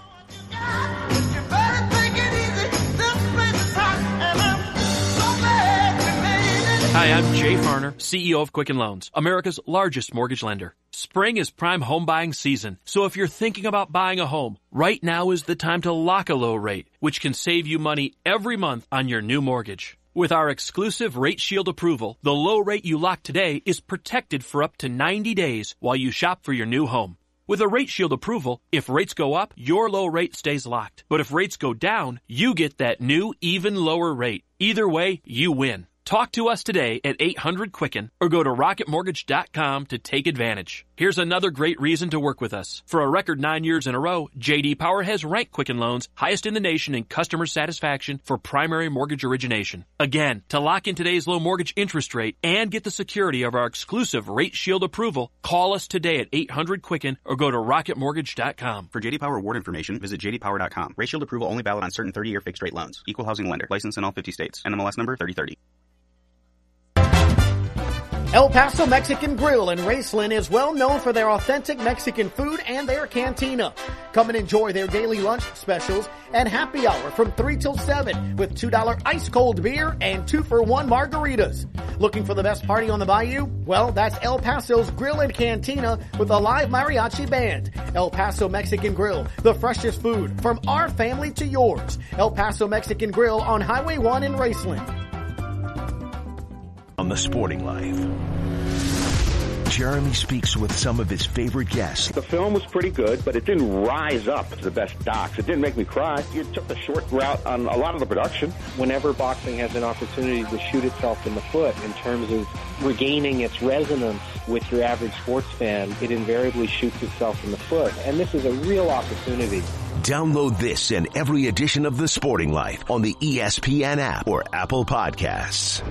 Hi, I'm Jay Farner, C E O of Quicken Loans, America's largest mortgage lender. Spring is prime home buying season, so if you're thinking about buying a home, right now is the time to lock a low rate, which can save you money every month on your new mortgage. With our exclusive Rate Shield approval, the low rate you lock today is protected for up to ninety days while you shop for your new home. With a Rate Shield approval, if rates go up, your low rate stays locked. But if rates go down, you get that new, even lower rate. Either way, you win. Talk to us today at eight hundred Quicken or go to rocket mortgage dot com to take advantage. Here's another great reason to work with us. For a record nine years in a row, J D Power has ranked Quicken Loans highest in the nation in customer satisfaction for primary mortgage origination. Again, to lock in today's low mortgage interest rate and get the security of our exclusive Rate Shield approval, call us today at eight hundred Quicken or go to rocket mortgage dot com. For J D Power award information, visit j d power dot com. Rate Shield approval only valid on certain thirty-year fixed-rate loans. Equal housing lender. Licensed in all fifty states. N M L S number thirty thirty. El Paso Mexican Grill in Raceland is well known for their authentic Mexican food and their cantina. Come and enjoy their daily lunch specials and happy hour from three till seven with two dollar ice cold beer and two for one margaritas. Looking for the best party on the bayou? Well, that's El Paso's Grill and Cantina with a live mariachi band. El Paso Mexican Grill, the freshest food from our family to yours. El Paso Mexican Grill on Highway one in Raceland. On The Sporting Life, Jeremy speaks with some of his favorite guests. The film was pretty good, but it didn't rise up to the best docs. It didn't make me cry. It took the short route on a lot of the production. Whenever boxing has an opportunity to shoot itself in the foot in terms of regaining its resonance with your average sports fan, it invariably shoots itself in the foot. And this is a real opportunity. Download this and every edition of The Sporting Life on the E S P N app or Apple Podcasts.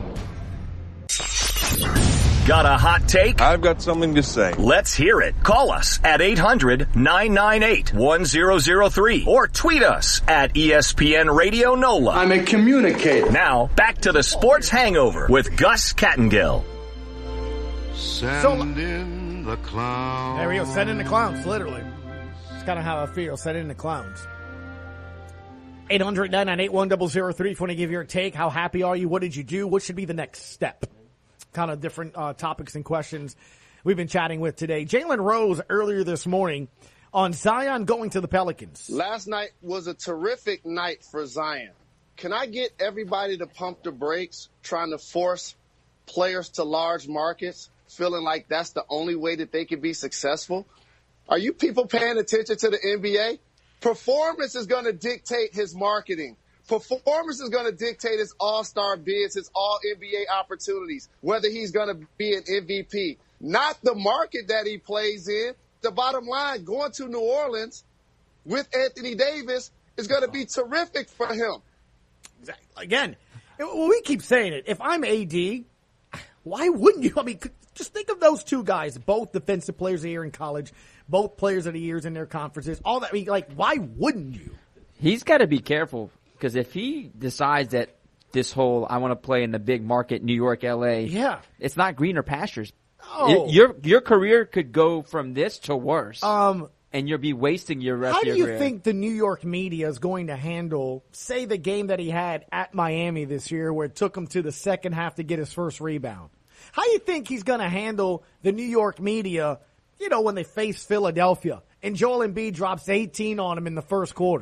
Got a hot take? I've got something to say. Let's hear it. Call us at eight hundred nine nine eight one zero zero three or tweet us at E S P N Radio NOLA. I'm a communicator. Now, back to the Sports Hangover with Gus Kattengill. Send So- in the clowns. There we go. Send in the clowns, literally. That's kind of how I feel. Send in the clowns. eight hundred nine nine eight one zero zero three if you want to give your take. How happy are you? What did you do? What should be the next step? Kind of different uh, topics and questions we've been chatting with today. Jalen Rose earlier this morning on Zion going to the Pelicans. Last night was a terrific night for Zion. Can I get everybody to pump the brakes trying to force players to large markets, feeling like that's the only way that they can be successful? Are you people paying attention to the N B A? Performance is going to dictate his marketing. Performance is going to dictate his all-star bids, his all-N B A opportunities, whether he's going to be an M V P. Not the market that he plays in. The bottom line, going to New Orleans with Anthony Davis is going to be terrific for him. Again, we keep saying it. If I'm A D, why wouldn't you? I mean, just think of those two guys, both defensive players of the year in college, both players of the years in their conferences, all that. I mean, like, why wouldn't you? He's got to be careful. Because if he decides that this whole, I want to play in the big market, New York, L A, yeah, it's not greener pastures. Oh. It, your your career could go from this to worse. Um, and you'll be wasting your rest How of do your you career. think the New York media is going to handle, say, the game that he had at Miami this year where it took him to the second half to get his first rebound? How do you think he's going to handle the New York media, you know, when they face Philadelphia and Joel Embiid drops eighteen on him in the first quarter?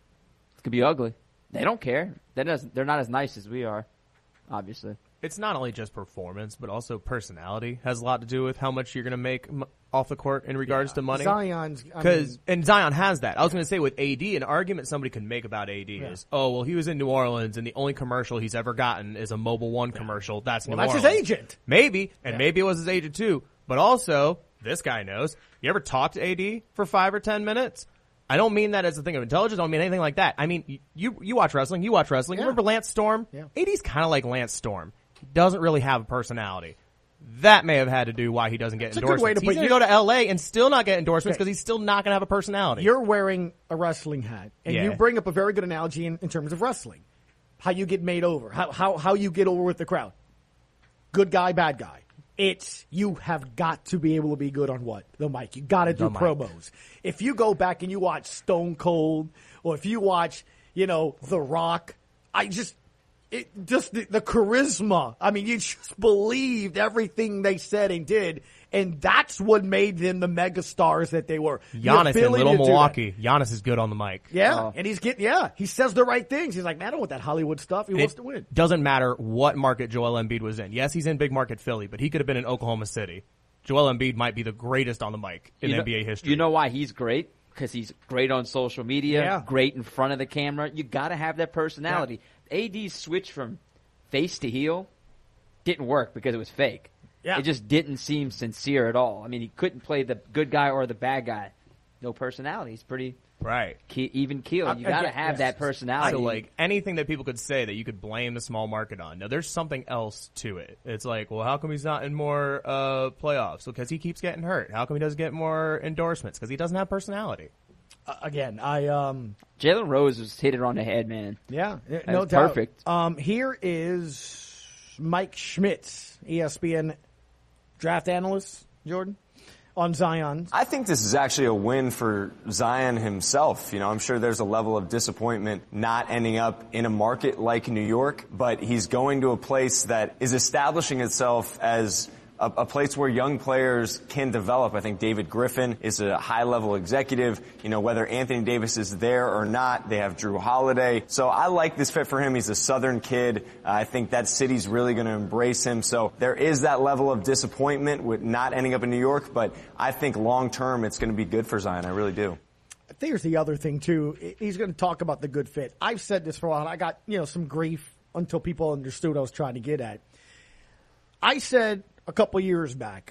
It could be ugly. They don't care. They're not, they're not as nice as we are, obviously. It's not only just performance, but also personality has a lot to do with how much you're going to make m- off the court in regards Yeah. to money. Zion's, I Because mean- and Zion has that. I was going to say with A D, an argument somebody could make about A D Yeah. is, oh, well, he was in New Orleans, and the only commercial he's ever gotten is a Mobile One commercial. That's Well, New that's his Orleans. agent. Maybe, and Yeah. maybe it was his agent too. But also, this guy knows. You ever talk to A D for five or ten minutes? I don't mean that as a thing of intelligence. I don't mean anything like that. I mean, you you watch wrestling. You watch wrestling. Yeah. You remember Lance Storm? Yeah. A D's kind of like Lance Storm. He doesn't really have a personality. That may have had to do why he doesn't get That's a good way endorsements. to He's put going it. to go to L A and still not get endorsements Okay. because he's still not going to have a personality. You're wearing a wrestling hat, and Yeah. you bring up a very good analogy in, in terms of wrestling. How you get made over, how, how, how you get over with the crowd. Good guy, bad guy. It's, you have got to be able to be good on what? The mic. You got to do The mic. promos. If you go back and you watch Stone Cold, or if you watch, you know, The Rock, I just, it just the, the charisma. I mean, you just believed everything they said and did, and that's what made them the megastars that they were. The Giannis in ability Little to do that. Milwaukee. Giannis is good on the mic. Yeah, and he's getting, yeah, he says the right things. He's like, man, I don't want that Hollywood stuff. He And wants it to win. doesn't matter what market Joel Embiid was in. Yes, he's in big market Philly, but he could have been in Oklahoma City. Joel Embiid might be the greatest on the mic in You know- N B A history. You know why he's great? Because he's great on social media, Yeah. great in front of the camera. You got to have that personality. A D's switch from face to heel didn't work because it was fake. Yeah. It just didn't seem sincere at all. I mean, he couldn't play the good guy or the bad guy. No personality. He's pretty right. Ke- even keel. Uh, You got to again, have yes. that personality. So, like, anything that people could say that you could blame the small market on. Now, there's something else to it. It's like, well, how come he's not in more uh, playoffs? Because he keeps getting hurt. How come he doesn't get more endorsements? Because he doesn't have personality. Uh, again, I um, Jalen Rose was hit it on the head, man. yeah, That no was doubt. perfect. Um, here is Mike Schmitz, E S P N draft analyst, Jordan, on Zion. I think this is actually a win for Zion himself. You know, I'm sure there's a level of disappointment not ending up in a market like New York, but he's going to a place that is establishing itself as a, a place where young players can develop. I think David Griffin is a high-level executive. You know, whether Anthony Davis is there or not, they have Drew Holiday. So I like this fit for him. He's a Southern kid. Uh, I think that city's really going to embrace him. So there is that level of disappointment with not ending up in New York, but I think long-term it's going to be good for Zion. I really do. There's the other thing too. He's going to talk about the good fit. I've said this for a while. I got, you know, some grief until people understood what I was trying to get at. I said a couple years back,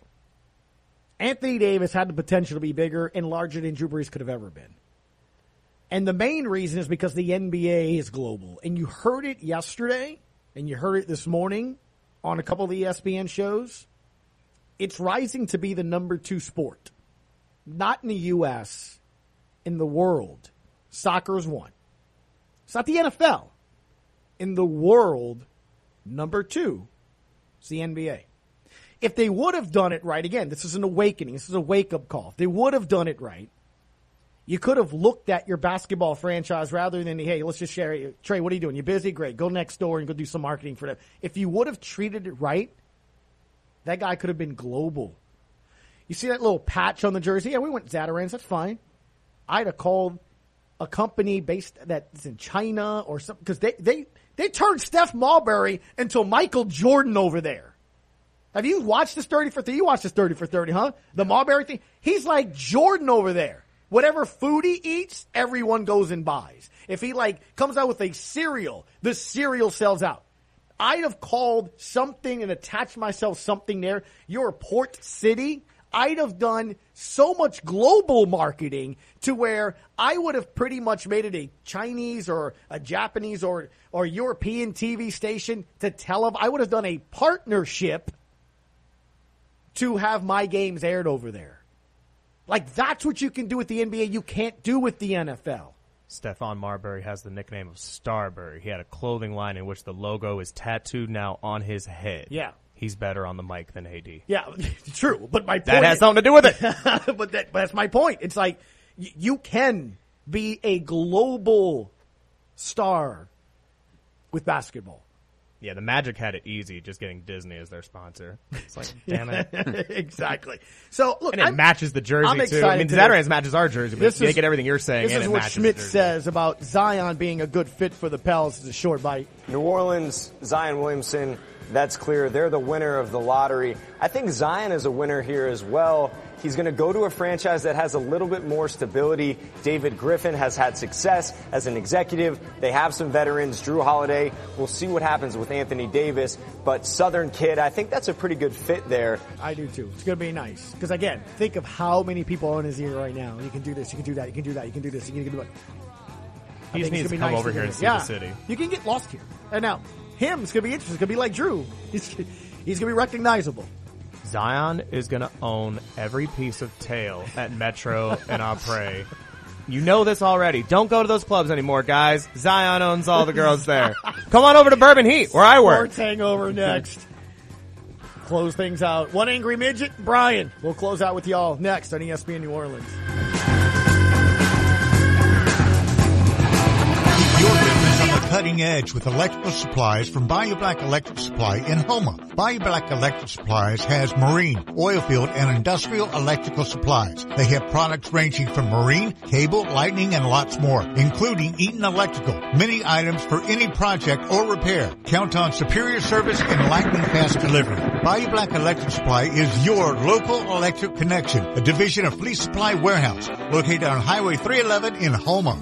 Anthony Davis had the potential to be bigger and larger than Drew Brees could have ever been. And the main reason is because the N B A is global. And you heard it yesterday, and you heard it this morning on a couple of the E S P N shows. It's rising to be the number two sport. Not in the U S, in the world. Soccer is one. It's not the N F L. In the world, number two is the N B A. If they would have done it right, again, this is an awakening. This is a wake-up call. If they would have done it right, you could have looked at your basketball franchise rather than, hey, let's just share it. Trey, what are you doing? You busy? Great. Go next door and go do some marketing for them. If you would have treated it right, that guy could have been global. You see that little patch on the jersey? Yeah, we went Zatarans. That's fine. I'd have called a company based that's in China or something, because they, they, they turned Steph Marbury into Michael Jordan over there. Have you watched this thirty for thirty? You watched this thirty for thirty, huh? The Marbury thing? He's like Jordan over there. Whatever food he eats, everyone goes and buys. If he like comes out with a cereal, the cereal sells out. I'd have called something and attached myself something there. You're a port city. I'd have done so much global marketing to where I would have pretty much made it a Chinese or a Japanese or, or European T V station to tell them. I would have done a partnership to have my games aired over there. Like, that's what you can do with the N B A you can't do with the N F L. Stephon Marbury has the nickname of Starbury. He had a clothing line in which the logo is tattooed now on his head. Yeah. He's better on the mic than A D. Yeah, true. But my point That has something to do with it. but, that, but that's my point. It's like, y- you can be a global star with basketball. Yeah, the Magic had it easy just getting Disney as their sponsor. It's like, damn it. Exactly. So, look, and it I'm, matches the jersey, I'm too. I mean, Zatarans matches our jersey, but this they is, get everything you're saying, This and is it what matches Schmidt the jersey. says about Zion being a good fit for the Pels. It's a short bite. New Orleans, Zion Williamson, that's clear. They're the winner of the lottery. I think Zion is a winner here as well. He's going to go to a franchise that has a little bit more stability. David Griffin has had success as an executive. They have some veterans. Drew Holiday. We'll see what happens with Anthony Davis. But Southern kid, I think that's a pretty good fit there. I do too. It's going to be nice. Because again, think of how many people are in his ear right now. You can do this, you can do that, you can do that, you can do this, you can do that. He just needs to come over here and see yeah. the city. You can get lost here. And now, him, it's going to be interesting. It's going to be like Drew. He's, he's going to be recognizable. Zion is going to own every piece of tail at Metro and Opry. You know this already. Don't go to those clubs anymore, guys. Zion owns all the girls there. Come on over to Bourbon Heat, where I work. Sports Hangover next. Close things out. One Angry Midget, Brian. We'll close out with y'all next on E S P N New Orleans. Your business on the cutting edge with electrical supplies from Bayou Black Electric Supply in Houma. Bayou Black Electric Supplies has marine, oil field, and industrial electrical supplies. They have products ranging from marine, cable, lightning, and lots more, including Eaton Electrical. Many items for any project or repair. Count on superior service and lightning fast delivery. Bayou Black Electric Supply is your local electric connection, a division of Fleet Supply Warehouse, located on Highway three eleven in Houma.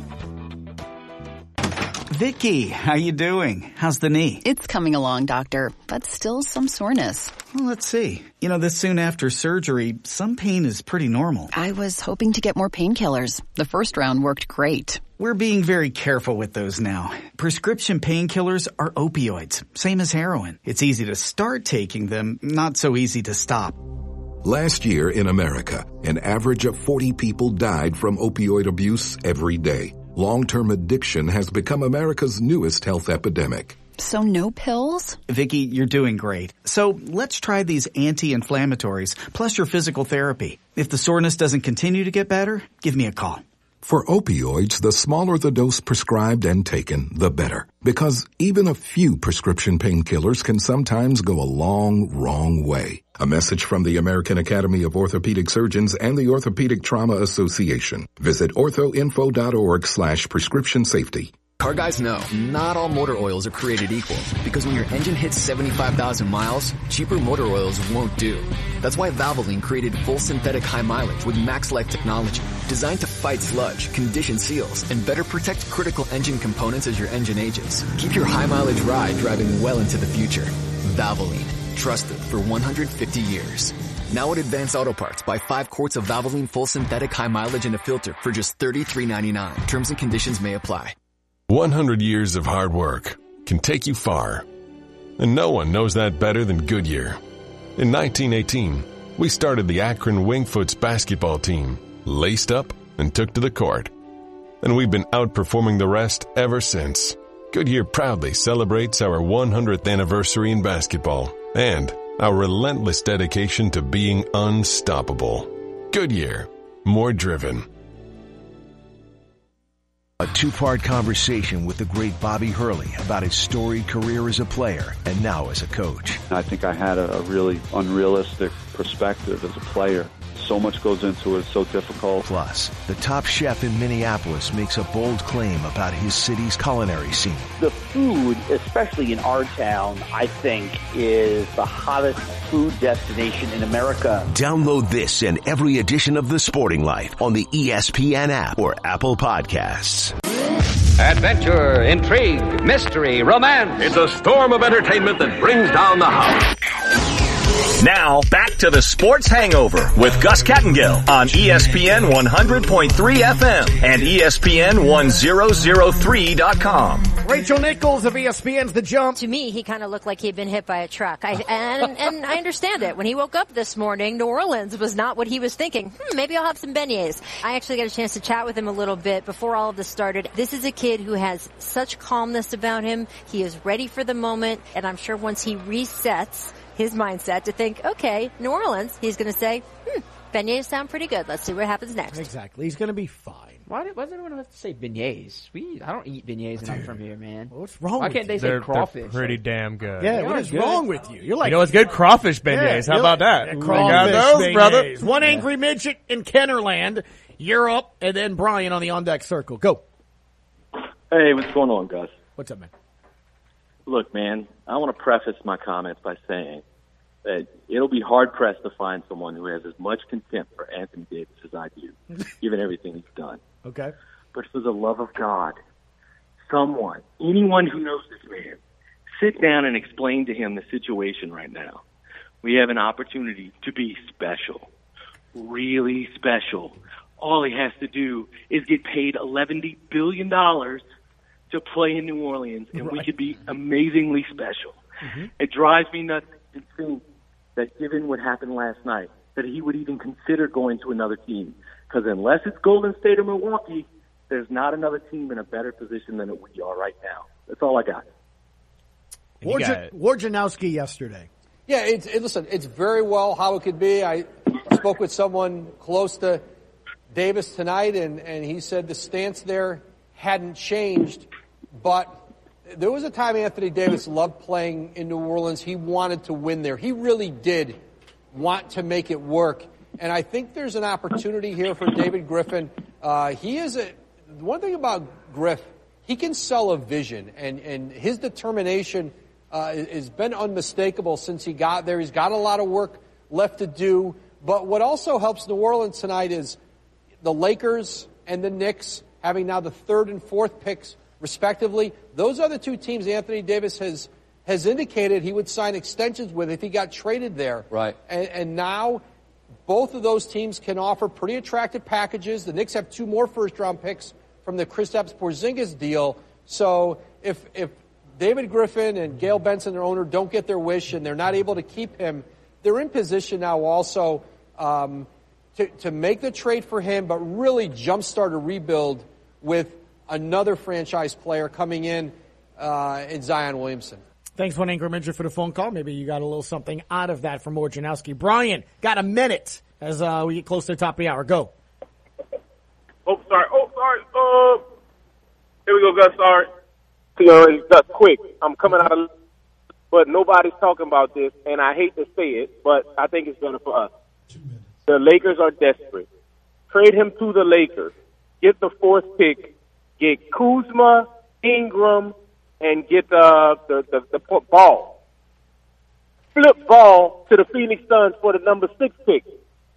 Vicky, how you doing? How's the knee? It's coming along, doctor, but still some soreness. Well, let's see. You know, this soon after surgery, some pain is pretty normal. I was hoping to get more painkillers. The first round worked great. We're being very careful with those now. Prescription painkillers are opioids, same as heroin. It's easy to start taking them, not so easy to stop. Last year in America, an average of forty people died from opioid abuse every day. Long-term addiction has become America's newest health epidemic. So no pills? Vicky, you're doing great. So let's try these anti-inflammatories plus your physical therapy. If the soreness doesn't continue to get better, give me a call. For opioids, the smaller the dose prescribed and taken, the better. Because even a few prescription painkillers can sometimes go a long, wrong way. A message from the American Academy of Orthopedic Surgeons and the Orthopedic Trauma Association. Visit orthoinfo.org slash prescription safety. Car guys know not all motor oils are created equal, because when your engine hits seventy-five thousand miles, cheaper motor oils won't do. That's why Valvoline created full synthetic high mileage with MaxLife technology, designed to fight sludge, condition seals, and better protect critical engine components as your engine ages. Keep your high mileage ride driving well into the future. Valvoline, trusted for one hundred fifty years. Now at Advanced Auto Parts, buy five quarts of Valvoline full synthetic high mileage and a filter for just thirty-three ninety-nine. Terms and conditions may apply. one hundred years of hard work can take you far. And no one knows that better than Goodyear. In nineteen eighteen, we started the Akron Wingfoots basketball team, laced up and took to the court. And we've been outperforming the rest ever since. Goodyear proudly celebrates our one hundredth anniversary in basketball and our relentless dedication to being unstoppable. Goodyear, more driven. A two-part conversation with the great Bobby Hurley about his storied career as a player and now as a coach. I think I had a, a really unrealistic perspective as a player. So much goes into it, it's so difficult. Plus, the top chef in Minneapolis makes a bold claim about his city's culinary scene. The food, especially in our town, I think is the hottest food destination in America. Download this and every edition of The Sporting Life on the E S P N app or Apple Podcasts. Adventure, intrigue, mystery, romance. It's a storm of entertainment that brings down the house. Now, back to the Sports Hangover with Gus Kattengill on E S P N one hundred point three F M and E S P N one thousand three dot com. Rachel Nichols of E S P N's The Jump. To me, he kind of looked like he'd been hit by a truck. I, and, and I understand it. When he woke up this morning, New Orleans was not what he was thinking. Hmm, maybe I'll have some beignets. I actually got a chance to chat with him a little bit before all of this started. This is a kid who has such calmness about him. He is ready for the moment, and I'm sure once he resets his mindset to think, okay, New Orleans, he's going to say, hmm, Beignets sound pretty good. Let's see what happens next. Exactly. He's going to be fine. Why, did, why does everyone have to say beignets? We I don't eat beignets and I'm from here, man. What's wrong Why with can't you? they say They're, crawfish? they're pretty damn good. Yeah, They what are is good. wrong with you? You're like, You know what's good? Crawfish beignets. How you're about that? like- We Crawfish got those, beignets. brother. One angry midget in Kennerland. You're up, and then Brian on the on-deck circle. Go. Hey, what's going on, Gus? What's up, man? Look, man, I want to preface my comments by saying that it'll be hard-pressed to find someone who has as much contempt for Anthony Davis as I do, given everything he's done. Okay. But for the love of God, someone, anyone who knows this man, sit down and explain to him the situation right now. We have an opportunity to be special, really special. All he has to do is get paid eleven billion dollars to play in New Orleans, and right. we could be amazingly special. Mm-hmm. It drives me nuts to think that given what happened last night, that he would even consider going to another team. Because unless it's Golden State or Milwaukee, there's not another team in a better position than we are right now. That's all I got. Woj- Wojnarowski yesterday. Yeah, it's, it, listen, it's very well how it could be. I spoke with someone close to Davis tonight, and, and he said the stance there hadn't changed, but there was a time Anthony Davis loved playing in New Orleans. He wanted to win there. He really did want to make it work, and I think there's an opportunity here for David Griffin. Uh, he is a one thing about Griff, he can sell a vision, and, and his determination uh, has been unmistakable since he got there. He's got a lot of work left to do, but what also helps New Orleans tonight is the Lakers and the Knicks having now the third and fourth picks, respectively. Those are the two teams Anthony Davis has has indicated he would sign extensions with if he got traded there. Right. And, and now both of those teams can offer pretty attractive packages. The Knicks have two more first-round picks from the Kristaps Porzingis deal. So if if David Griffin and Gail Benson, their owner, don't get their wish and they're not able to keep him, they're in position now also um, to, to make the trade for him, but really jumpstart a rebuild with another franchise player coming in uh, in Zion Williamson. Thanks, one Angry Midget, for the phone call. Maybe you got a little something out of that from Wojnarowski. Brian, got a minute as uh, we get close to the top of the hour. Go. Oh, sorry. Oh, sorry. Uh, here we go, Gus. Sorry. You know, it's just quick. I'm coming out of, but nobody's talking about this, and I hate to say it, but I think it's better for us. The Lakers are desperate. Trade him to the Lakers. Get the fourth pick. Get Kuzma, Ingram, and get uh, the, the the the ball. Flip ball to the Phoenix Suns for the number six pick.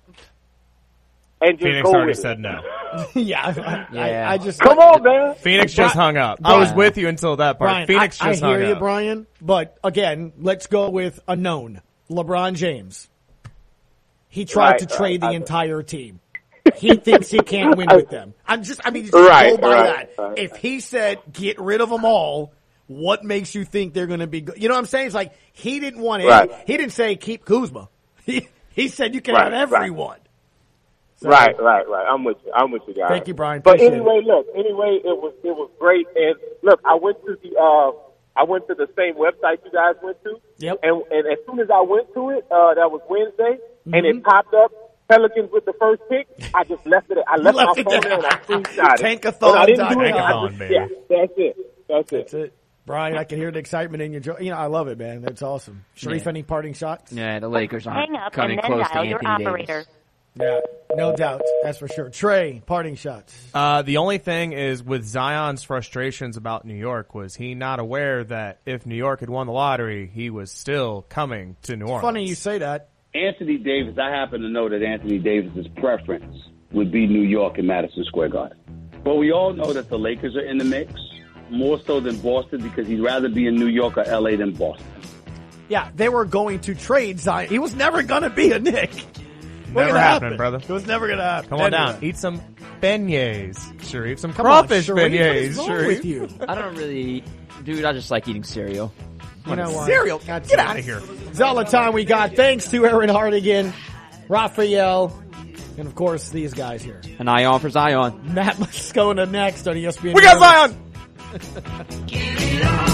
And just Phoenix go already with said it. no. yeah, I, Yeah. I, I just Come on, man. Phoenix Bri- just hung up. Brian- I was with you until that part. Brian, Phoenix I, just I hung hear you, up. Brian. But again, let's go with a known. LeBron James. He tried Right, to trade right, the I- entire team. He thinks he can't win with them. I'm just, I mean, just Right, go by right, that. right. If he said, get rid of them all, what makes you think they're going to be good? You know what I'm saying? It's like, he didn't want it. Right. He didn't say keep Kuzma. He, he said you can Right, have right. everyone. So- Right, right, right. I'm with you. I'm with you guys. Thank you, Brian. But Appreciate anyway, look. Anyway, it was it was great. And look, I went to the uh, I went to the same website you guys went to. Yep. And and as soon as I went to it, uh, that was Wednesday, and Mm-hmm. it popped up Pelicans with the first pick. I just left it. I left, left my it phone there. there and I screenshot it. Tankathon And I didn't do it. dot I com. just, yeah, that's it. That's it. That's it. Brian, I can hear the excitement in your jo- You know, I love it, man. That's awesome. Sharif, Yeah. any parting shots? Yeah, the Lakers aren't Hang up coming and then close to dial your Anthony operator. Davis. Yeah, no doubt. That's for sure. Trey, parting shots. Uh, the only thing is with Zion's frustrations about New York was he not aware that if New York had won the lottery, he was still coming to New Orleans. Funny you say that. Anthony Davis, I happen to know that Anthony Davis's preference would be New York and Madison Square Garden. But we all know that the Lakers are in the mix, more so than Boston, because he'd rather be in New York or L A than Boston. Yeah, they were going to trade Zion. He was never going to be a Knick. Never gonna happening, happen? brother. It was never going to happen. Come on Anyway. down. Eat some beignets, Sharif. Some Come on, crawfish Sharif. What beignets, is wrong Sharif. with you? I don't really, dude. I just like eating cereal. You know what? Cereal. Get out of here. That's all the time we got. Thanks to Aaron Hardigan, Raphael, and of course these guys here. An eye on for Zion. Matt Moscona next on E S P N. We got Zion! Get it on.